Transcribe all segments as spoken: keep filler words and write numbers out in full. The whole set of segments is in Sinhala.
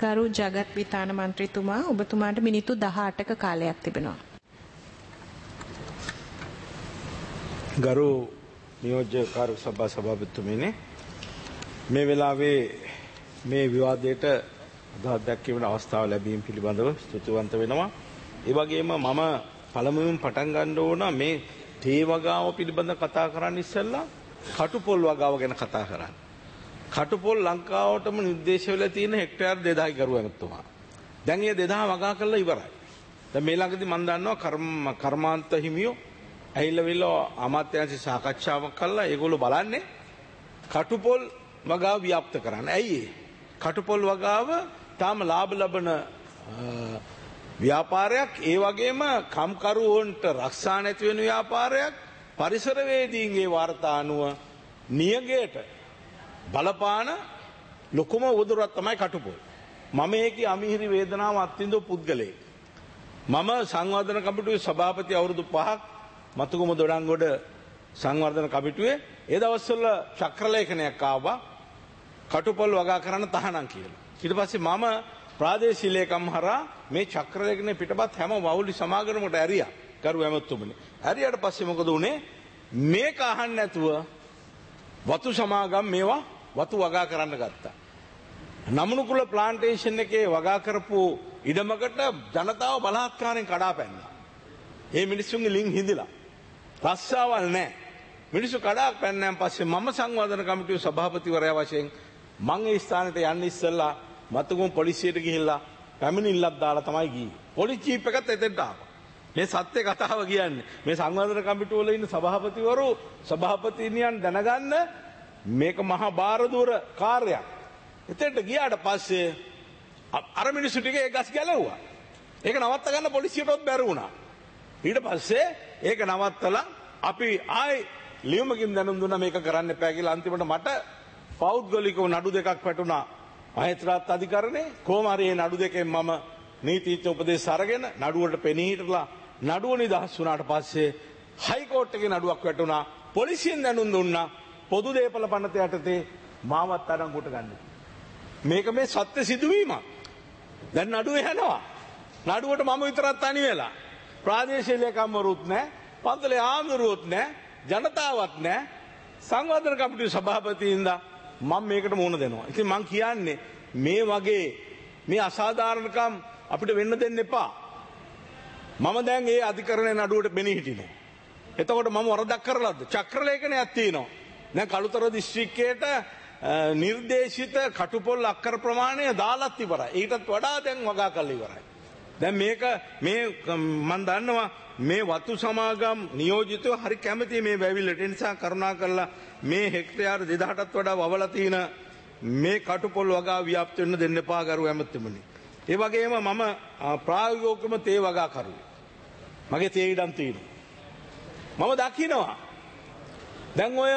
ගරු ජගත් විතාන මන්ත්‍රීතුමා ඔබතුමාට මිනිත්තු දහඅටක කාලයක් තිබෙනවා. ගරු නියෝජ්‍ය කාර්ය සභා සභාපතිතුමනි මේ වෙලාවේ මේ විවාදයට අදහස් දැක්වීමේ අවස්ථාව ලැබීම පිළිබඳව ස්තුතිවන්ත වෙනවා. ඒ වගේම මම පළමුවෙන් පටන් ගන්න ඕන මේ තේ වගාව පිළිබඳ කතා කරන්න ඉස්සෙල්ලා කටුපොල් වගාව ගැන කතා කරන්න. කටුපොල් ලංකාවටම නිර්දේශ වෙලා තියෙන හෙක්ටයාර් දෙදාහයි ගරු ඇමතුමා. දැන් ඒ දෙදාහ වගා කරලා ඉවරයි. දැන් මේ ළඟදී මම දන්නවා කර්ම කර්මාන්ත හිමියෝ ඇහිලා විල්ලා අමාත්‍යාංශ සාකච්ඡාවක් කළා. ඒගොල්ලෝ බලන්නේ කටුපොල් වගාව ව්‍යාප්ත කරන්න. ඇයි ඒ? කටුපොල් වගාව තාම ලාභ ලබන ව්‍යාපාරයක්, ඒ වගේම කම්කරුවන්ට රක්ෂා නැති වෙන ව්‍යාපාරයක්, පරිසරවේදීන්ගේ වාර්තා අනුව නියගයට බලපාන ලොකුම උවදුරක් තමයි කටුපොල්. මම ඒකේ අමිහිරි වේදනාව අත්විඳපු පුද්ගලයෙක්. මම සංවර්ධන කමිටුවේ සභාපති අවුරුදු පහක් මතුගම දොඩංගොඩ සංවර්ධන කමිටුවේ ඒ දවස්වල චක්‍රලේඛනයක් ආවා කටුපොල් වගා කරන්න තහනම් කියලා. ඊට පස්සේ මම ප්‍රාදේශීය ලේකම් හරහා මේ චක්‍රලේඛනේ පිටපත් හැම වවුලි සමාගමකට ඇරියා. කරු ඇමතුමනි. ඇරියාට පස්සේ මොකද උනේ? මේක අහන්න නැතුව වතු සමාගම් මේවා වතු වගා කරන්න ගත්තා. නමුනුකුල ප්ලාන්ටේෂන් එකේ වගා කරපු ඉඩමකට ජනතාව බලහත්කාරයෙන් කඩා පැන්නා. ඒ මිනිස්සුන්ගේ ලිං හිඳිලා. රස්සාවල් නැහැ. මිනිස්සු කඩා පැන්නන් පස්සේ මම සංවර්ධන කමිටුවේ සභාපතිවරයා වශයෙන් මම ඒ ස්ථානෙට යන්න ඉස්සෙල්ලා මතුගම පොලිසියට ගිහිල්ලා පැමිණිල්ලක් දාලා තමයි ගියේ. පොලිස් චීෆ් එකත් එතෙන්ට ආවා. මේ සත්‍ය කතාව කියන්නේ මේ සංවර්ධන කමිටුව වල ඉන්න සභාපතිවරු සභාපතිනියන් දැනගන්න මේක මහා බාරදූර කාර්යයක්. එතෙන්ට ගියාට පස්සේ අර මිනිස්සු ටික ඒ ගස් ගැලවුවා. ඒක නවත්ත ගන්න පොලිසියටවත් බැරි වුණා. ඊට පස්සේ ඒක නවත්තලා අපි ආයි ලියුමකින් දැනුම් දුන්නා මේක කරන්න එපා කියලා. අන්තිමට මට පෞද්ගලිකව නඩු දෙකක් වැටුණා මහේස්ත්‍රාත් අධිකරණේ. කොහොම හරි මේ නඩු දෙකෙන් මම නීතිඥ උපදෙස් අරගෙන නඩුවට පෙනී හිටලා නඩුව නිදහස් වුණාට පස්සේ හයිකෝට් එකේ නඩුවක් වැටුණා. පොලිසියෙන් දැනුම් දුන්නා පොදු දේපල පනත යටතේ මාවත් අඩංගුවට ගන්න. මේක මේ සත්‍ය සිදුවීමක්. දැන් නඩුව යනවා. නඩුවට මම විතරක් තනි වෙලා. ප්‍රාදේශීය ලේකම්වරුත් නැහැ, පන්සලේ ආමරුවොත් නැහැ, ජනතාවත් නැහැ. සංවර්ධන කමිටුවේ සභාපතිින්දා මම මේකට මුහුණ දෙනවා. ඉතින් මම කියන්නේ මේ වගේ මේ අසාධාරණකම් අපිට වෙන්න දෙන්න එපා. මම දැන් ඒ අධිකරණයේ නඩුවට බෙනී හිටිනවා. එතකොට මම වරදක් කරලාද? චක්‍රලේඛනයක් තියෙනවා. දැන් කළුතර දිස්ත්‍රික්කයට නිර්දේශිත කටුපොල් අක්කර ප්‍රමාණය දාලත් ඉවරයි. ඊටත් වඩා දැන් වගා කරලා ඉවරයි. දැන් මේක මේ මම දන්නවා මේ වතු සමාගම් නියෝජිතව හරි කැමති මේ වැවිල්ලට. ඒ නිසා කරුණා කරලා මේ හෙක්ටයාර දෙදාහටත් වඩා වවලා තියෙන මේ කටුපොල් වගා ව්‍යාප්ත වෙන්න දෙන්න එපා ගරු ඇමතුමනි. ඒ වගේම මම ප්‍රායෝගිකවම තේ වගා කරුවේ. මගේ තේ ඉඩම් තියෙනවා. මම දකිනවා දැන් ඔය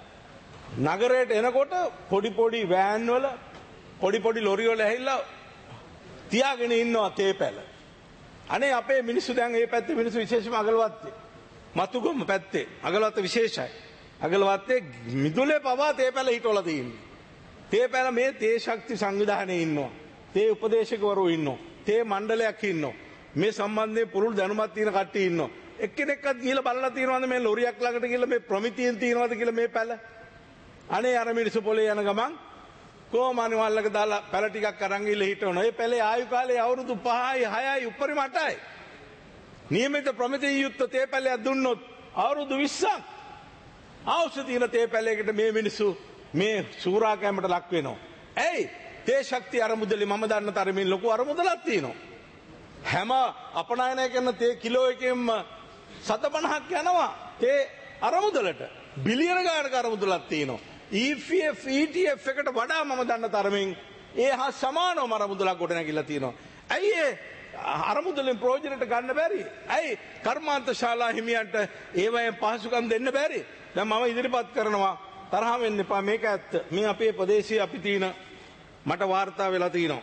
නගරයට එනකොට පොඩි පොඩි වෑන් වල පොඩි පොඩි ලොරි වල ඇහිලා තියාගෙන ඉන්නවා තේ පැල. අනේ අපේ මිනිස්සු දැන් මේ පැත්තේ මිනිස්සු විශේෂම අගලවත්තේ මතුගම පැත්තේ අගලවත්ත විශේෂයි. අගලවත්තේ මිදුලේ පවා තේ පැල හිටවලා තියෙන්නේ. තේ පැල මේ තේ ශක්ති සංවිධානයේ ඉන්නවා. තේ උපදේශකවරු ඉන්නවා. තේ මණ්ඩලයක් ඉන්නවා. මේ සම්බන්ධයෙන් පුරුදු දැනුමක් තියෙන කට්ටිය ඉන්නවා. එක්කෙනෙක්වත් ගිහලා බලලා තියෙනවද මේ ලොරියක් ළඟට ගිහලා මේ ප්‍රමිතියෙන් තියෙනවද කියලා මේ පැල? අනේ අර මිනිස්සු පොලේ යන ගමන් කොහොම අනිවාල්ලක දාලා පැල ටිකක් අරන් ගිහලා හිටවනවා. ඒ පැලේ ආයු කාලේ අවුරුදු පහයි හයයි උඩරිම අටයි. නියමිත ප්‍රමිතිය යුක්ත තේ පැලයක් දුන්නොත් අවුරුදු විස්සක් අවශ්‍ය තියෙන තේ පැලයකට මේ මිනිස්සු මේ සූරා කැමට ලක් වෙනවා. ඇයි? තේ ශක්තිය අරමුදලේ මම දන්න තරමින් ලොකු අරමුදලක් තියෙනවා. හැම අපනයනය කරන තේ කිලෝ එකෙන්ම සත පනහක් යනවා තේ අරමුදලට. බිලියන ගානක අරමුදලක් තියෙනවා. E F F E T F එකට වඩා මම දන්න තරමින් ඒ හා සමානව අරමුදලක් ගොඩනැගිලා තියෙනවා. ඇයි ඒ අරමුදලෙන් ප්‍රයෝජනට ගන්න බැරි? ඇයි කර්මාන්ත ශාලා හිමියන්ට ඒවයෙන් පහසුකම් දෙන්න බැරි? දැන් මම ඉදිරිපත් කරනවා තරහ වෙන්න එපා මේක ඇත්ත. මේ අපේ ප්‍රදේශයේ අපි තියෙන මට වාර්තා වෙලා තියෙනවා.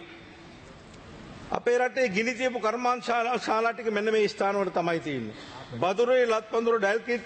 අපේ රටේ ගිනි තියපු කර්මාන්ත ශාලා ශාලා ටික මෙන්න මේ ස්ථාන වල තමයි තියෙන්නේ. බදුරේ ලත්පඳුර ඩැල්කිට්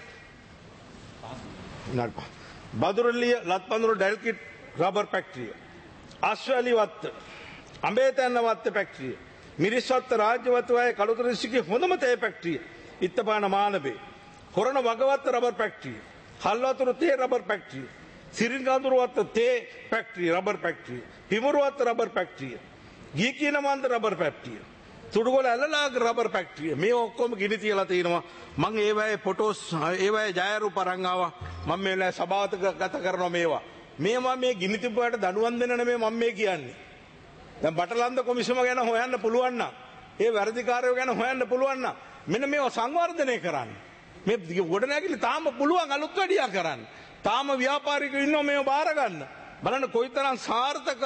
නඩපා බදුරලිය ලත්පඳුර ඩැල්කිට් රබර් ෆැක්ටරිය, අස්වැලිවත්ත අඹේතැන්න ෆැක්ටරිය, මිරිස්වත්ත රාජ්‍යවත්වයේ කළුතර දිස්ත්‍රික්කයේ හොඳම තේ ෆැක්ටරිය, ඉත්තපාන මානබේ, හොරණ වගවත්ත රබර් ෆැක්ටරිය, හල්වතුරු තේ රබර් ෆැක්ටරිය, සිරින්ගඳුරුවත්ත තේ ෆැක්ටරිය රබර් ෆැක්ටරිය, පිමුරුවත්ත රබර් ෆැක්ටරිය, ගීකිනමන්ද රබර් ෆැක්ටරිය, තුඩුගොල ඇලලාග රබර් ෆැක්ටරිය. මේ ඔක්කොම ගිනි තියලා තියෙනවා. මම ඒවයේ ෆොටෝස් ඒවයේ ඡායාරූප අරන් ආවා. මම මේ වෙලාවේ සභාවට ගත කරනවා මේවා. මේවා මේ ගිනි තිබ්බට දඬුවම් දෙන්න නෙමෙයි මම මේ කියන්නේ. දැන් බටලන්ද කොමිසම ගැන හොයන්න පුළුවන් නම්, ඒ වැඩිකාරයෝ ගැන හොයන්න පුළුවන් නම් මෙන්න මේවා සංවර්ධනය කරන්න. මේ ගොඩනැගිලි තාම පුළුවන් අලුත් වැඩියා කරන්න. තාම ව්‍යාපාරිකයෝ ඉන්නවා මේව බාර ගන්න. බලන්න කොයිතරම් සාර්ථක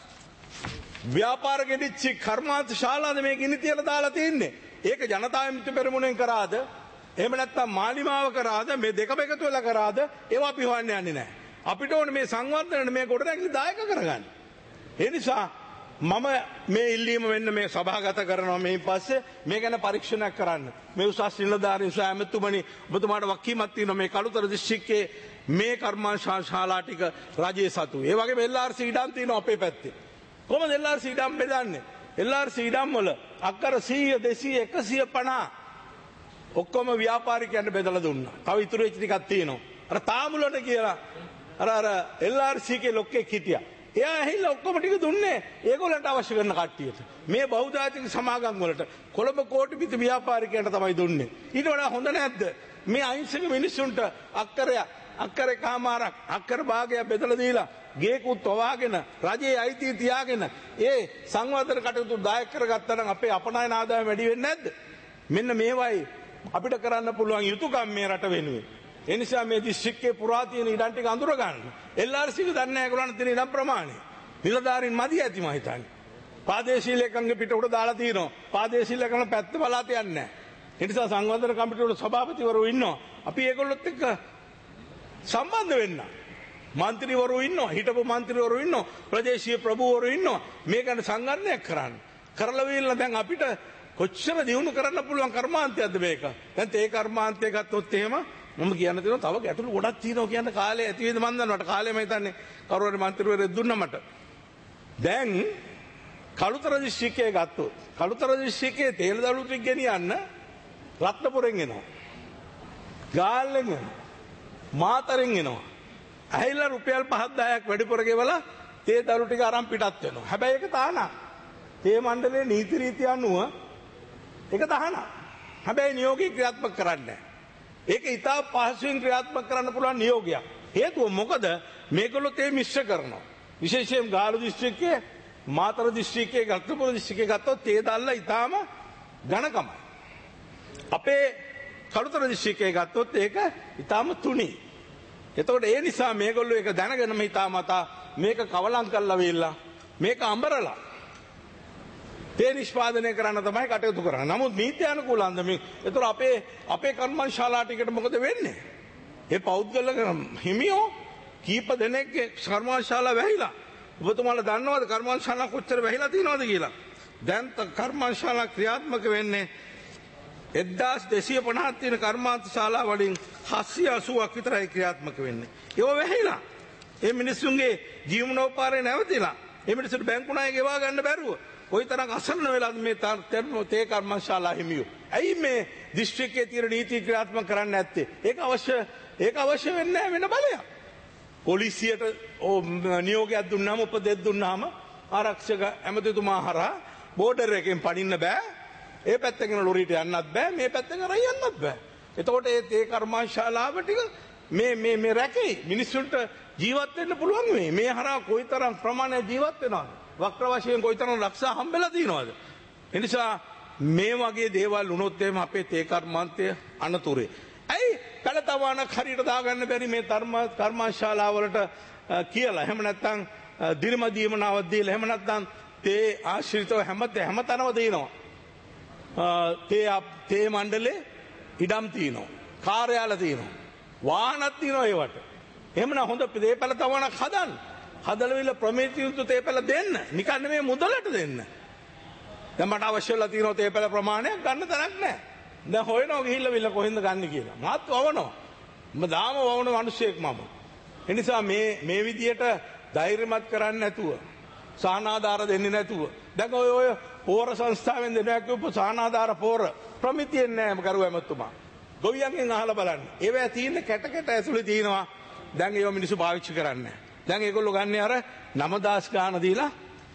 ව්‍යාපාර ගෙඩිච්චි කර්මාන්ත ශාලාද මේ ගිනි තියලා දාලා තින්නේ. ඒක ජනතා විමුක්ති පෙරමුණෙන් කරාද? එහෙම නැත්නම් මාලිමාව කරාද? මේ දෙකම එකතු වෙලා කරාද? ඒවා අපි හොයන්න යන්නේ නැහැ. අපිට ඕනේ මේ සංවර්ධනයේ මේ ගොඩනැගිලි දායක කරගන්න. ඒ නිසා මම මේ ඉල්ලීම වෙන්න මේ සභාගත කරනවා. මේ පස්සේ මේ ගැන පරීක්ෂණයක් කරන්න. මේ උසස් නිලධාරීන් නිසා ඇමතුමනි ඔබතුමාට වක්කීමක් තියෙනවා මේ කළුතර දිස්ත්‍රික්කයේ මේ කර්මාන්ත ශාලා ටික රජයේ සතු. ඒ වගේම එල් ආර් සී ඉඩම් තියෙනවා අපේ පැත්තේ. කොහොමද එල් ආර් සී ඉඩම් බෙදන්නේ? එල් ආර් සී ඉඩම් වල අක්කර සීය දෙසීය එකසිය පනහ ඔක්කොම ව්‍යාපාරිකයන්ට බෙදලා දුන්නා. තව ඉතුරු වෙච්ච ටිකක් තියෙනවා. අර තාමුලට කියලා අර අර එල් ආර් සී කේ ලොක්කෙක් හිටියා. එයා ඇහිල්ලා ඔක්කොම ටික දුන්නේ ඒගොල්ලන්ට අවශ්‍ය කරන කට්ටියට. මේ බහුජාතික සමාගම් වලට කොළඹ කෝටි පිට ව්‍යාපාරිකයන්ට තමයි දුන්නේ. ඊට වඩා හොඳ නැද්ද? මේ අහිංසක මිනිස්සුන්ට අක්කරයක් අක්කරේ කාමාරක් අක්කර භාගයක් බෙදලා දීලා ගේකුත් වවාගෙන රජයේ අයිතිය තියාගෙන ඒ සංවර්ධන කටයුතු දායක කරගත්තා නම් අපේ අපනයන ආදායම වැඩි වෙන්නේ නැද්ද? මෙන්න මේවයි අපිට කරන්න පුළුවන් යුතුයකම් මේ රට වෙනුවෙන්. ඒ නිසා මේ දිස්ත්‍රික්කයේ පුරා තියෙන ඉඩම් ටික අඳුර ගන්න. එල් ආර් සී එක දන්නේ නැහැ ඒගොල්ලන් තියෙන ඉඩම් ප්‍රමාණය. නිලධාරීන් මදි ඇති මම හිතන්නේ. ප්‍රාදේශීය ලේකම්ගේ පිට උඩ දාලා තියෙනවා. ප්‍රාදේශීය ලේකම් පැත්ත බලා තියන්නේ නැහැ. ඒ නිසා සංවර්ධන කමිටුවේ වල සභාපතිවරු ඉන්නවා. අපි ඒගොල්ලොත් එක්ක සම්බන්ධ වෙන්න. මන්ත්‍රීවරු ඉන්නවා, හිටපු මන්ත්‍රීවරු ඉන්නවා, ප්‍රදේශීය ප්‍රභූවරු ඉන්නවා. මේක ගැන සංගණනයක් කරන්න. කරලා වීලා දැන් අපිට කොච්චර දියුණු කරන්න පුළුවන් කර්මාන්තයක්ද මේක. දැන් තේ කර්මාන්තය ගත්තොත් එහෙම මම කියන්න තියෙනවා තව ගැටලු ගොඩක් තියෙනවා කියන කාලේ ඇති වේද මන් දන්නවට කාලේ මම හිතන්නේ කවුරු හරි මන්ත්‍රීවරයෙක් දුන්නා මට. දැන් කළුතර දිස්ත්‍රික්කයේ ගත්තොත් කළුතර දිස්ත්‍රික්කයේ තේල් දළු ටික ගෙනියන්න රත්නපුරෙන් එනවා. ගාල්ලෙන් එනවා. මාතරෙන් එනවා. ඇහිලා රුපියල් පහක් දහයක් වැඩිපුර ගෙවලා තේ දළු ටික අරන් පිටත් වෙනවා. හැබැයි ඒක තහනම්. තේ මණ්ඩලයේ නීති රීති අනුව ඒක තහනම්. හැබැයි නියෝගී ක්‍රියාත්මක කරන්නේ නැහැ. ඒක ඉතා පහසුවෙන් ක්‍රියාත්මක කරන්න පුළුවන් නියෝගයක්. හේතුව මොකද මේගොල්ලෝ තේ මිශ්‍ර කරනවා. විශේෂයෙන් ගාලු දිස්ත්‍රික්කයේ මාතර දිස්ත්‍රික්කයේ ගල්තපුර දිස්ත්‍රික්කයේ ගත්තොත් තේ දැල්ලා ඉතාම ඝනකමයි. අපේ කළුතර දිස්ත්‍රික්කයේ ගත්තොත් ඒක ඉතාම තුනි. එතකොට ඒ නිසා මේගොල්ලෝ ඒක දැනගෙනම හිතාමතා මේක කවලම් කරලා වේලා මේක අඹරලා තේ නිෂ්පාදනය කරන්න තමයි කටයුතු කරන්නේ. නමුත් නීති අනුකූලන්ද මේ? ඒතර අපේ අපේ කර්මාන්ත ශාලා ටිකට මොකද වෙන්නේ? ඒ පෞද්ගලික හිමියෝ කීප දෙනෙක්ගේ කර්මාන්ත ශාලා වැහිලා. ඔබතුමාලා දන්නවද කර්මාන්ත ශාලා කොච්චර වැහිලා තියෙනවද කියලා? දැන් කර්මාන්ත ශාලා ක්‍රියාත්මක වෙන්නේ එක්දාස් දෙසිය පනහක් තියෙන කර්මාන්ත ශාලා වලින් හත්සිය අසූවක් විතරයි ක්‍රියාත්මක වෙන්නේ. ඒව වැහිලා. ඒ මිනිස්සුන්ගේ ජීවනෝපාරේ නැවතිලා. ඒ මිනිස්සුන්ට බැංකු ණය ගෙවා ගන්න බැරුව කොයිතරම් අසරණ වෙලාද මේ තේ කර්මාන්ත ශාලා හිමියෝ. ඇයි මේ දිස්ත්‍රික්කයේ තියෙන නීති ක්‍රියාත්මක කරන්නේ නැත්තේ? ඒක අවශ්‍ය ඒක අවශ්‍ය වෙන්නේ නැහැ වෙන බලයක්. පොලිසියට නියෝගයක් දුන්නාම උපදෙස් දුන්නාම ආරක්ෂක ඇමතිතුමා හරහා බෝඩර් එකෙන් පනින්න බෑ. ඒ පැත්තකින් ලොරියට යන්නත් බෑ, මේ පැත්තකින් රයි යන්නත් බෑ. එතකොට ඒ තේ කර්මාන්ත ශාලාව ටික මේ මේ මේ රැකේ මිනිස්සුන්ට ජීවත් වෙන්න පුළුවන් මේ. මේ හරහා කොයිතරම් ප්‍රමාණයක් ජීවත් වෙනවද? වක්‍ර වශයෙන් කොයිතරම් රක්ෂා හම්බෙලා තියෙනවද? ඒ නිසා මේ වගේ දේවල් වුණොත් එහෙම අපේ තේ කර්මාන්තය අනතුරේ. ඇයි පළතවානක් හරියට දාගන්න බැරි මේ ධර්ම කර්මාන්ත ශාලාවලට කියලා. එහෙම නැත්නම් දිනම දීමනාවක් දීලා එහෙම නැත්නම් තේ ආශ්‍රිතව හැම හැමතැනම දෙනවා. තේ තේ මණ්ඩලේ ඉඩම් තියෙනවා. කාර්යාල තියෙනවා. වාහනත් තියෙනවා ඒවට. එහෙමනම් හොඳ තේ පළතවානක් හදන්න. හදලවිල ප්‍රමේතියුතු තේපැල දෙන්න. නිකන් නෙමෙයි මුදලට දෙන්න. දැන් මට අවශ්‍යලා තියෙන තේපැල ප්‍රමාණයක් ගන්න තරක් නැහැ. දැන් හොයනවා ගිහිල්ලා විල කොහෙන්ද ගන්න කියලා. මාත් වවනවා. මම දාම වවන මිනිස්සෙක් මම. ඒ නිසා මේ මේ විදියට ධෛර්යමත් කරන්නේ නැතුව, සාහනාධාර දෙන්නේ නැතුව, දැන් ඔය ඔය පෝර සංස්ථාවෙන් දෙනවා කියපු සානාධාර පෝර ප්‍රමිතියෙන් නෑ කරුවා එමතුමා. ගොවියන්ගෙන් අහලා බලන්න. ඒවැ තියෙන කැට කැට ඇතුලේ තියෙනවා. දැන් ඒව මිනිස්සු පාවිච්චි කරන්නේ. දැන් ඒගොල්ලෝ ගන්න අර නවදාස් ගාන දීලා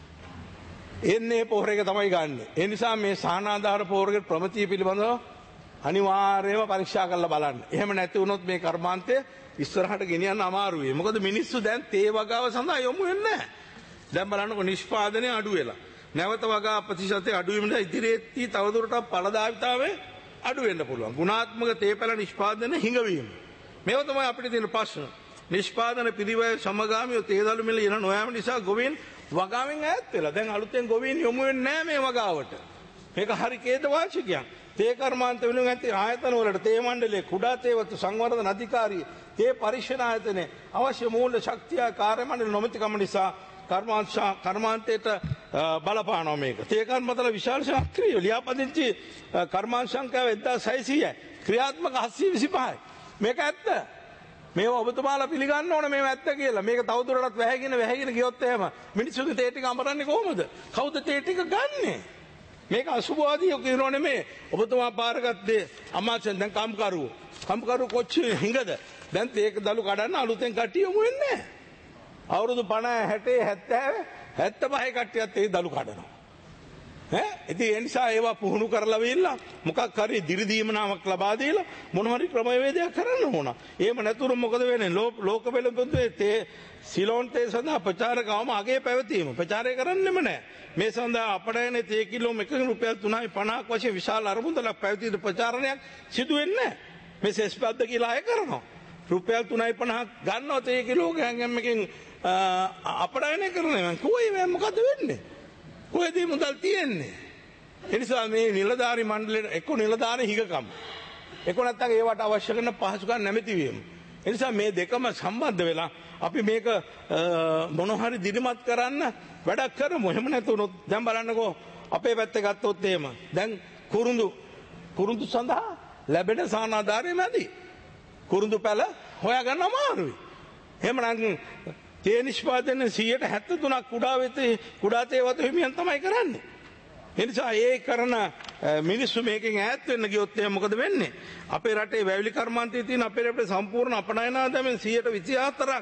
එන්නේ පෝර එක තමයි ගන්න. ඒ නිසා මේ සානාධාර පෝරගේ ප්‍රමිතිය පිළිබඳව අනිවාර්යයෙන්ම පරීක්ෂා කරලා බලන්න. එහෙම නැති වුණොත් මේ කර්මාන්තය ඉස්සරහට ගෙනියන්න අමාරු වෙයි. මොකද මිනිස්සු දැන් තේ වගාව සඳහා යොමු වෙන්නේ නැහැ. දැන් බලන්නකො නිෂ්පාදනය අඩු වෙලා. නැවත වගා ප්‍රතිශතය අඩු වීමට ඉදිරියේදී තවදුරටත් ඵලදායීතාවය අඩු වෙන්න පුළුවන්. ගුණාත්මක තේපැල නිෂ්පාදනය හිඟවීම. මේව තමයි අපිට තියෙන ප්‍රශ්න. නිෂ්පාදන පිරිවැය සමගාමීව තේදළු මිල ඉන නොයෑම නිසා ගොවීන් වගාවෙන් ඈත් වෙලා. දැන් අලුතෙන් ගොවීන් යොමු වෙන්නේ නැහැ මේ වගාවට. මේක හරි ඛේදවාචකයක්. තේ කර්මාන්ත වලින් ඇති ආයතන වලට තේ මණ්ඩලයේ කුඩා තේවතු සංවර්ධන අධිකාරිය තේ පරීක්ෂණ ආයතනයේ අවශ්‍ය මූල්‍ය ශක්තිය කාර්ය මණ්ඩල නොමැතිකම නිසා කර්මාන්ත කර්මාන්තයට බලපානවා මේක. තේ කර්මතල විශාල ශක්තිය ලියාපදිංචි කර්මාන්ත සංඛ්‍යාව එක්දාස් හයසීයයි ක්‍රියාත්මක හත්සිය විසිපහයි. මේක ඇත්ත. මේව ඔබතුමාලා පිළිගන්න ඕන මේව ඇත්ත කියලා. මේක තවදුරටත් වැහැගෙන වැහැගෙන ගියොත් එහෙම මිනිස්සුන්ගේ තේ ටික අඹරන්නේ කොහොමද? කවුද තේ ටික ගන්නෙ? මේක අසුභවාදී කියනෝ නෙමේ. ඔබතුමා පාරගත්තේ අමාත්‍යයන් දැන් කම්කරුවෝ. කම්කරුවෝ කොච්චර හිඟද? දැන් තේක දළු කඩන්න අලුතෙන් කට්ටිය යමු වෙන්නේ නැහැ. අවුරුදු පනහ හැටේ හැත්තෑ හැත්තපහේ කට්ටියත් ඒ දළු කඩනවා. ඈ ඉතින් ඒ නිසා ඒවා පුහුණු කරලා වෙilla මොකක් හරි දිරිදීමනාවක් ලබා දීලා මොන හරි ක්‍රමවේදයක් කරන්න ඕන. එහෙම නැතුව මොකද වෙන්නේ? ලෝක වෙළඳපොලේ තේ සිලෝන් තේ සඳහා ප්‍රචාරකවම අගේ පැවතීම ප්‍රචාරය කරන්නෙම නැහැ. මේ සඳහා අපඩයනේ තේ කිලෝ එකක රුපියල් තුනයි පනහක් වශයෙන් විශාල අරමුදලක් පැවතීද ප්‍රචාරණයක් සිදු වෙන්නේ නැහැ. මේ සෙස්පද්ද කියලා අය කරනවා. රුපියල් තුනයි පනහක් ගන්නවා තේ කිලෝ ගෑම්මකින් අපඩයනේ කරනවා. කොයි මේ මොකද වෙන්නේ? කොහෙද මුදල් තියෙන්නේ? ඒ නිසා මේ නිලධාරි මණ්ඩලයේ එක්ක නිලධාරි හිගකම් එක්ක නැත්තම් ඒවට අවශ්‍ය කරන පහසුකම් නැමැති වීම. ඒ නිසා මේ දෙකම සම්බන්ධ වෙලා අපි මේක මොන හරි දිරිමත් කරන්න වැඩක් කරමු. එහෙම නැතුනොත් දැන් බලන්නකෝ අපේ පැත්තේ ගත්තොත් එහෙම දැන් කුරුඳු කුරුඳු සඳහා ලැබෙන සානාධාරය මැදි. කුරුඳු පැල හොයාගන්න අමාරුයි. එහෙමනම් තේ නිෂ්පාදනය සියයට හැත්තෑ තුනක් කුඩා වෙතේ කුඩා තේ වතු හිමියන් තමයි කරන්නේ. ඒ නිසා ඒ කරන මිනිස්සු මේකෙන් ඈත් වෙන්න ගියොත් එහෙනම් මොකද වෙන්නේ? අපේ රටේ වැවිලි කර්මාන්තයේ තියෙන අපේ රටේ සම්පූර්ණ අපනයනාදමෙන් සියයට විසිහතරක්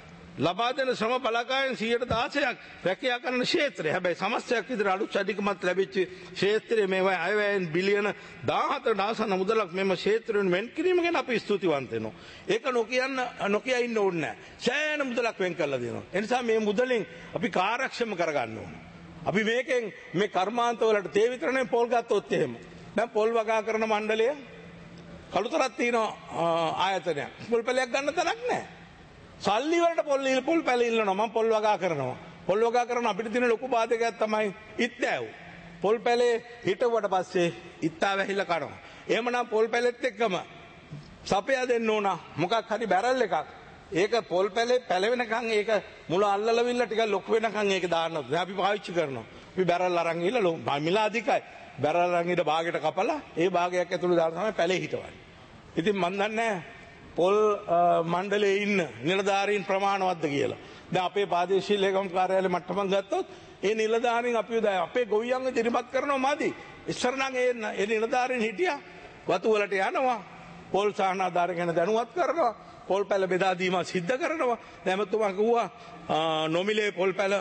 ලබා දෙන ශ්‍රම බලකායෙන් සියයට දහසක් රැකියා කරන ක්ෂේත්‍රය. හැබැයි සමස්තයක් විතර අලුත් අධිකමත් ලැබිච්ච ක්ෂේත්‍රයේ මේවා අයවැයෙන් බිලියන දාහතරට ආසන්න මුදලක් මෙම ක්ෂේත්‍රයෙන් වෙන් කිරීම ගැන අපි ස්තුතිවන්ත වෙනවා. ඒක නොකියන්න නොකිය ඉන්න ඕනේ නැහැ. සෑහෙන මුදලක් වෙන් කරලා දෙනවා. ඒ නිසා මේ මුදලෙන් අපි කාර්යක්ෂම කරගන්න ඕනේ. අපි මේකෙන් මේ කර්මාන්ත වලට තේ විතරනේ පොල් ගත්තොත් එහෙම. දැන් පොල් වගා කරන මණ්ඩලය කළුතරක් තියෙන ආයතනයක්. පොල් පැලයක් ගන්න තරක් නැහැ. සල්ලි වලට පොල් ඉල් පොල් පැල ඉල්ලනවා. මම පොල් වගා කරනවා. පොල් වගා කරන අපිට තියෙන ලොකු බාධකයක් තමයි ඉත්තෑව්. පොල් පැලේ හිටුවට පස්සේ ඉත්තා වැහිලා කනවා. එහෙමනම් පොල් පැලෙත් එක්කම සපයා දෙන්න ඕන මොකක් හරි බැරල් එකක්. ඒක පොල් පැලේ පැලවෙනකන් ඒක මුල අල්ලලවිල්ල ටිකක් ලොකු වෙනකන් ඒක දානවා. දැන් අපි පාවිච්චි කරනවා. අපි බැරල් අරන් ගිහලා මිල අධිකයි. බැරල් අරන් ඊට භාගයට කපලා ඒ භාගයක් ඇතුළේ දාලා තමයි පැලේ හිටවන්නේ. ඉතින් මන් දන්නේ පොල් මණ්ඩලයේ ඉන්න නිලධාරීන් ප්‍රමාණවත්ද කියලා. දැන් අපේ ප්‍රාදේශීය ලේකම් කාර්යාලය මට්ටමක් ගත්තොත් ඒ නිලධාරීන් අපි අපේ ගොවියන්ව දිරිමත් කරනවා මදි. ඉස්සර නම් ඒ නිලධාරීන් හිටියා වතු වලට යනවා. පොල් සාහනාධාර ගැන දැනුවත් කරනවා. පොල් පැල බෙදා දීම සිද්ධ කරනවා. දැමතුමා කිව්වා නොමිලේ පොල් පැල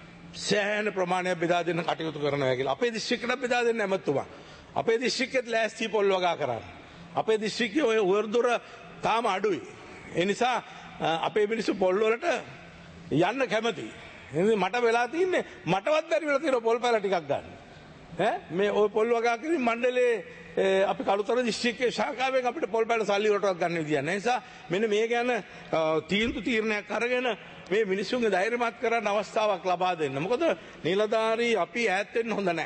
සෑහෙන ප්‍රමාණයක් බෙදා දෙන්න කටයුතු කරනවා කියලා. අපේ දිස්ත්‍රික්කයට බෙදා දෙන්න ඇමතුමා. අපේ දිස්ත්‍රික්කෙත් ලෑස්ති පොල් වගා කරන්න. අපේ දිස්ත්‍රික්කයේ ඔය උවර්දුර තාම අඩුයි. ඒ නිසා අපේ මිනිස්සු පොල් වලට යන්න කැමති. මට වෙලා තින්නේ මටවත් බැරි වෙලා තියෙන පොල් පැල ටිකක් ගන්න. ඈ මේ ඔය පොල් වගා කිරීම මණ්ඩලයේ අපි කළුතර දිස්ත්‍රික්කයේ ශාඛාවෙන් අපිට පොල් පැල සල්ලි වලටවත් ගන්න විදියක් නැහැ. ඒ නිසා මෙන්න මේ ගැන තීන්දුව තීරණයක් අරගෙන මේ මිනිස්සුන්ගේ ධෛර්යමත් කරන්න අවස්ථාවක් ලබා දෙන්න. මොකද නිලධාරී අපි ඈත් වෙන්න හොඳ නැහැ.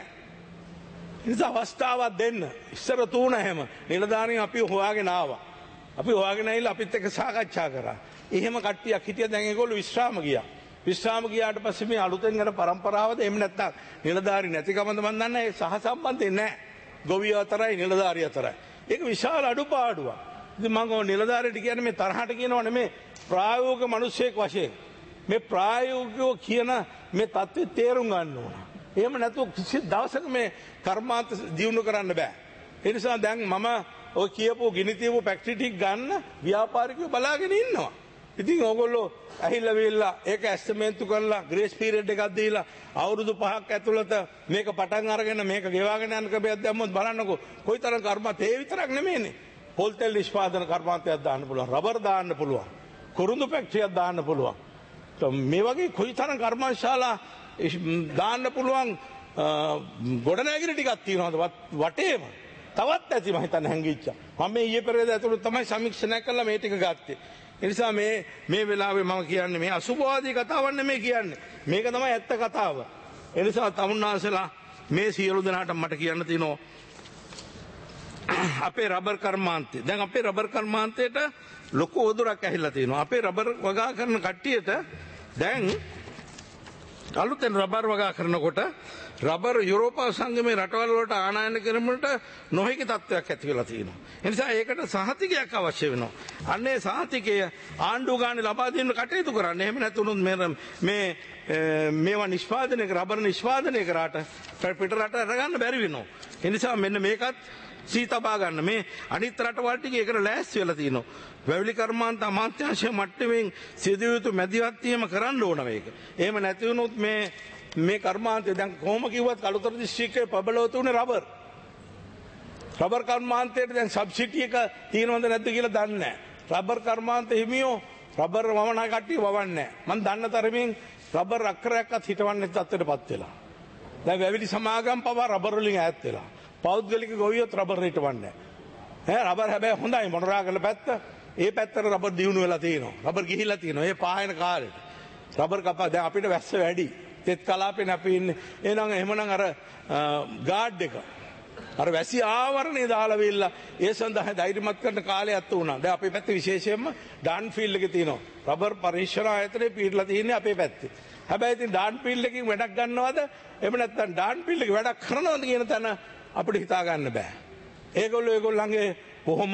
ඒ නිසා අවස්ථාවක් දෙන්න. ඉස්සර තුන හැම නිලධාරීන් අපි හොයාගෙන ආවා. අපි හොයාගෙන ඇවිල්ලා අපිත් එක්ක සාකච්ඡා කරා. එහෙම කට්ටියක් හිටියා දැන් ඒගොල්ලෝ විශ්‍රාම ගියා. විශ්‍රාම ගියාට පස්සේ මේ අලුතෙන් යන પરම්පරාවද එහෙම නැත්නම් නිලධාරී නැතිකමද මන් දන්නේ නැහැ. සහ සම්බන්ධේ නැහැ. ගොවියෝ අතරයි නිලධාරී අතරයි. ඒක විශාල අඩුපාඩුවක්. ඉතින් මම ඔය නිලධාරීට කියන්නේ මේ තරහට කියනව නෙමෙයි ප්‍රායෝගික මිනිස්සෙක් වශයෙන්. මේ ප්‍රායෝගිකව කියන මේ தත්ත්වය තේරුම් ගන්න ඕන. එහෙම නැතුව කිසි දවසක මේ කර්මාන්ත දියුණු කරන්න බෑ. ඒ නිසා දැන් මම ඔය කියපු ගිනි තියපු ෆැක්ටරි ටික ගන්න ව්‍යාපාරිකයෝ බලාගෙන ඉන්නවා. ඉතින් ඕගොල්ලෝ ඇහිල්ලා වෙල්ලා ඒක ඇස්ටිමේට් කරලා ග්‍රේස් පීරියඩ් එකක් දීලා අවුරුදු පහක් ඇතුළත මේක පටන් අරගෙන මේක ගෙවාගෙන යන ක්‍රමයක් දැම්මොත් බලන්නකෝ කොයිතරම් කර්මාන්ත ඒ විතරක් නෙමෙයිනේ. පොල් තෙල් නිෂ්පාදන කර්මාන්තයක් දාන්න පුළුවන්, රබර් දාන්න පුළුවන්, කුරුඳු ෆැක්ටරියක් දාන්න පුළුවන්. මේ වගේ කොයිතරම් කර්මාන්තශාලා දාන්න පුළුවන් ගොඩනැගිලි ටිකක් තියෙනවද වටේම. තවත් ඇති මම හිතන්නේ හැංගිච්චා. මම මේ ඊයේ පෙරේද ඇතුළත තමයි සමීක්ෂණය කළා මේ ටික ගත්තේ. ඒ නිසා මේ මේ වෙලාවේ මම කියන්නේ මේ අසුභවාදී කතාවක් නෙමෙයි කියන්නේ. මේක තමයි ඇත්ත කතාව. ඒ නිසා තමුන්නාසලා මේ සියලු දෙනාට මට කියන්න තියෙනවා අපේ රබර් කර්මාන්තය. දැන් අපේ රබර් කර්මාන්තයට ලොකු උදුරක් ඇහිලා තියෙනවා. අපේ රබර් වගා කරන කට්ටියට දැන් අලුතෙන් රබර් වගා කරනකොට රබර් යුරෝපා සංගමේ රටවල් වලට ආනයන කිරීමට නොහැකි තත්ත්වයක් ඇති වෙලා තියෙනවා. ඒ නිසා ඒකට සහතිකයක් අවශ්‍ය වෙනවා. අන්නේ සහතිකය ආණ්ඩුව ගානේ ලබා දෙන්න කටයුතු කරන්න. එහෙම නැතුනොත් මේ මේ මේවා නිෂ්පාදනය කර රබර් නිෂ්පාදනය කරාට පිට රට අරගන්න බැරි වෙනවා. ඒ නිසා මෙන්න මේකත් සීතබා ගන්න. මේ අනිත් රටවල් ටික ඒකට ලෑස්ති වෙලා තියෙනවා. වැවිලි කර්මාන්ත අමාත්‍යාංශය මට්ටමින් සිදු යුතු මැදිහත් වීම කරන්න ඕන මේක. එහෙම නැති වුණොත් මේ මේ කර්මාන්තය දැන් කොහොම කිව්වත් කළුතර දිස්ත්‍රික්කයේ පබලව තුනේ රබර්. රබර් කර්මාන්තයට දැන් සබ්සිඩි එක තියෙනවද නැද්ද කියලා දන්නේ නැහැ. රබර් කර්මාන්ත හිමියෝ රබර් වවන කට්ටිය වවන්නේ නැහැ. මම දන්න තරමින් රබර් අක්කරයක්වත් හිටවන්නේ තත්ත්වයටපත් වෙලා. දැන් වැවිලි සමාගම් පවා රබර් වලින් ඈත් වෙලා. පෞද්ගලික ගොවියොත් රබර් හිටවන්නේ නැහැ. ඈ රබර් හැබැයි හොඳයි මොනරාගල පැත්ත. ඒ පැත්තට රබර් දියුණු වෙලා තියෙනවා. රබර් ගිහිලා තියෙනවා. ඒ පායන කාලෙට. රබර් කපා දැන් අපිට වැස්ස වැඩි. තෙත් කලාපෙන් අපි ඉන්නේ. එහෙනම් එහෙමනම් අර ගාඩ් එක අර වැසි ආවරණය දාලා වෙilla ඒ සඳහා ධෛර්යමත් කරන කාලයක් වුණා. දැන් අපේ පැත්තේ විශේෂයෙන්ම ඩාන්ෆීල්ඩ් එකේ තියෙනවා. රබර් පරීක්ෂණ ආයතනයේ පිටලා තියෙන්නේ අපේ පැත්තේ. හැබැයි ඉතින් ඩාන්ෆීල්ඩ් එකකින් වැඩක් ගන්නවද? එහෙම නැත්නම් ඩාන්ෆීල්ඩ් එකේ වැඩක් කරනවද කියන තැන අපිට හිතා ගන්න බෑ. ඒගොල්ලෝ ඒගොල්ලන්ගේ බොහොම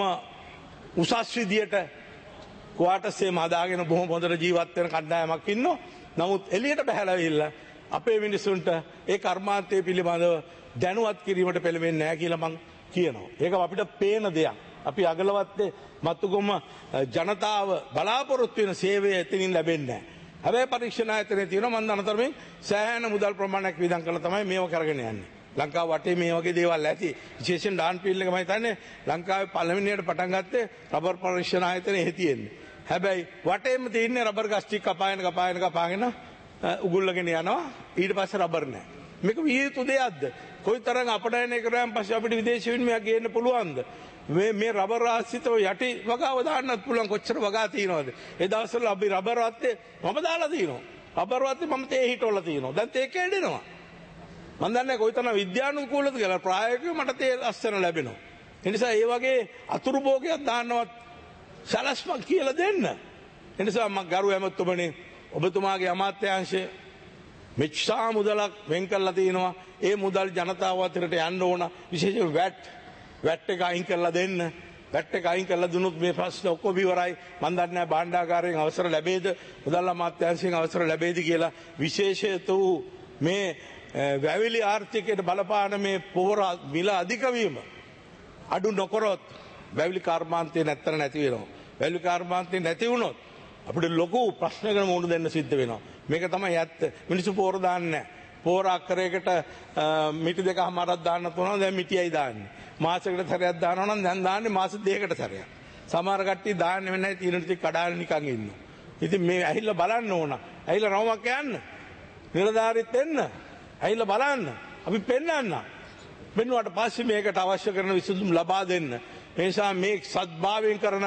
උසස් විදියට ක්වාටර්ස් එකේ මදාගෙන බොහොම හොඳට ජීවත් වෙන කණ්ඩායමක් ඉන්නවා. නමුත් එළියට බහැලා ගිහිල්ලා අපේ මිනිසුන්ට ඒ කර්මාන්තය පිළිබඳව දැනුවත් කිරීමට පෙළඹෙන්නේ නැහැ කියලා මං කියනවා. ඒක අපිට පේන දෙයක්. අපි අගලවත්තේ මත්තුගොම ජනතාව බලාපොරොත්තු වෙන සේවය එතනින් ලැබෙන්නේ නැහැ. හැබැයි පරීක්ෂණ ආයතනයේ තියෙනවා මන් දන්නතරමින් සෑහෙන මුදල් ප්‍රමාණයක් වියදම් කරලා තමයි මේව කරගෙන යන්නේ. ලංකාව වටේ මේ වගේ දේවල් ඇති. විශේෂයෙන් ඩාන්ෆීල්ඩ් එක මම හිතන්නේ ලංකාවේ පළවෙනියට පටන් ගත්තේ රබර් පරීක්ෂණ ආයතනයේ එහෙ තියෙන්නේ. හැබැයි වටේම තියෙන්නේ රබර් ගස් ටික කපාගෙන කපාගෙන කපාගෙන උගුල්ලගෙන යනවා. ඊට පස්සේ රබර් නැහැ. මේක විය යුතු දෙයක්ද? කොයිතරම් අපඩයන කරාන් පස්සේ අපිට විදේශ විනිමයක් ගේන්න පුළුවන්ද? මේ මේ රබර් ආශ්‍රිතව යටි වගාව දාන්නත් පුළුවන් කොච්චර වගා තියෙනවද? ඒ දවස්වල අපි රබර් වත්තේ මම දාලා තියෙනවා. රබර් වත්තේ මම තේ හිටවලා තියෙනවා. දැන් තේ කැඩෙනවා. මම දන්නේ කොයිතරම් විද්‍යානුකූලද කියලා ප්‍රායෝගිකව මට තේ ලස්සන ලැබෙනවා. ඒ නිසා ඒ වගේ අතුරු භෝගයක් දාන්නවත් සලස්මක් කියලා දෙන්න. ඒ නිසා මම ගරු ඇමතුමනි ඔබතුමාගේ අමාත්‍යාංශය මෙච්චා මුදලක් වෙන් කරලා තිනවා. ඒ මුදල් ජනතාව අතරට යන්න ඕන. විශේෂයෙන් වැට් වැට් එක අයින් කරලා දෙන්න. වැට් එක අයින් කරලා දුන්නොත් මේ ප්‍රශ්න ඔක්කොම ඉවරයි. මම දන්නේ නැහැ භාණ්ඩාගාරයෙන් අවසර ලැබෙයිද, මුදල් අමාත්‍යාංශයෙන් අවසර ලැබෙයිද කියලා. විශේෂිත වූ මේ වැවිලි ආර්ථිකයට බලපාන මේ පොහොර මිල අධික වීම අඩු නොකරොත් වැවිලි කර්මාන්තය නැත්තර නැති වෙනවා. වැවිලි කර්මාන්තය නැති වුණොත් අපිට ලොකු ප්‍රශ්නයකට මුහුණ දෙන්න සිද්ධ වෙනවා. මේක තමයි ඇත්ත. මිනිස්සු පොහොර දාන්නේ නැහැ. පොහොර අක්කරයකට මිටි දෙකමාරක් දාන්න තුනක් දැන් මිටියයි දාන්නේ. මාසයකට සැරයක් දානවා නම් දැන් දාන්නේ මාස දෙකකට සැරයක්. සමහර කට්ටිය දාන්නේ නැහැ තියෙන ටික කඩාගෙන නිකන් ඉන්නවා. ඉතින් මේ ඇහිල්ලා බලන්න ඕන. ඇහිල්ලා රවුමක් යන්න. නිලධාරීත් එන්න. ඇහිල්ලා බලන්න. අපි පෙන්නන්න. පෙන්නුවාට පස්සේ මේකට අවශ්‍ය කරන විසඳුම් ලබා දෙන්න. ඒ නිසා මේ සත්භාවයෙන් කරන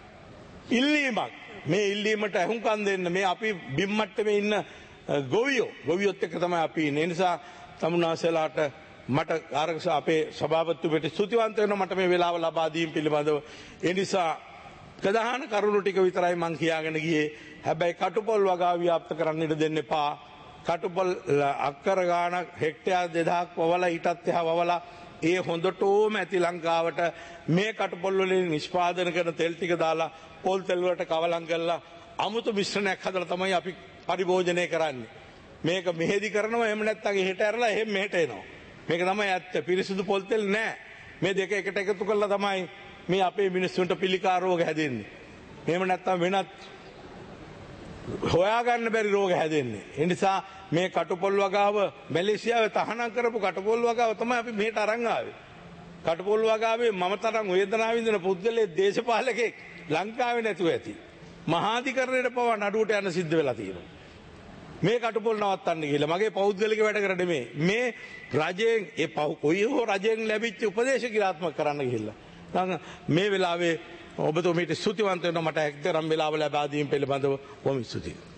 ඉල්ලීමක් මේ ඉල්ලීමට අහුම්කම් දෙන්න. මේ අපි බිම් මට්ටමේ ඉන්න ගොවියෝ ගොවියොත් එක්ක තමයි අපි ඉන්නේ. ඒ නිසා තමුන්නාසලාට මට ආරක්ෂ අපේ සභාපතිතුමට ස්තුතිවන්ත වෙනවා මට මේ වෙලාව ලබා දීම පිළිබඳව. ඒ නිසා ප්‍රධාන කරුණු ටික විතරයි මම කියාගෙන ගියේ. හැබැයි කටුපොල් වගාව ව්‍යාප්ත කරන්න ඉඩ දෙන්න එපා. කටුපොල් අක්කර ගාණක් හෙක්ටයාර් දෙදහසක් වවලා ඊටත් එහා වවලා ඒ හොඳටම ඇති ලංකාවට මේ කටුපොල් වලින් නිෂ්පාදනය කරන තෙල් ටික දාලා පොල් තෙල් වලට කවලම් කරලා අමුතු මිශ්‍රණයක් හදලා තමයි අපි පරිභෝජනය කරන්නේ. මේක මෙහෙදි කරනවා එහෙම නැත්නම් එහෙට ඇරලා එහෙම මෙහෙට එනවා. මේක තමයි ඇත්ත. පිරිසිදු පොල් තෙල් නෑ. මේ දෙක එකට එකතු කරලා තමයි මේ අපේ මිනිස්සුන්ට පිළිකා රෝග හැදෙන්නේ. එහෙම නැත්නම් වෙනත් හොයාගන්න බැරි රෝග හැදෙන්නේ. ඒ නිසා මේ කටුපොල් වගාව මැලේසියාවේ තහනම් කරපු කටුපොල් වගාව තමයි අපි මෙහෙට අරන් ආවේ. කටුපොල් වගාවේ මම තරම් වේදනාව විඳින පුද්ගලයෙක් දේශපාලකෙක් ලංකාවේ නැතුව ඇති. මහාධිකරණයට පවා නඩුවට යන සිද්ධ වෙලා තියෙනවා. මේ කටුපොල් නවත්තන්න කියලා මගේ පෞද්ගලික වැඩ කර නෙමේ. මේ රජයෙන් ඒ කොයි හෝ රජයෙන් ලැබිච්ච උපදේශ ක්‍රියාත්මක කරන්න ගිහිල්ලා. දැන් මේ වෙලාවේ ඔබතුමීට ස්තුතිවන්ත වෙනවා මට හැක්තරම් වෙලාව ලැබා දීම පිළිබඳව බොහොම ස්තුතියි.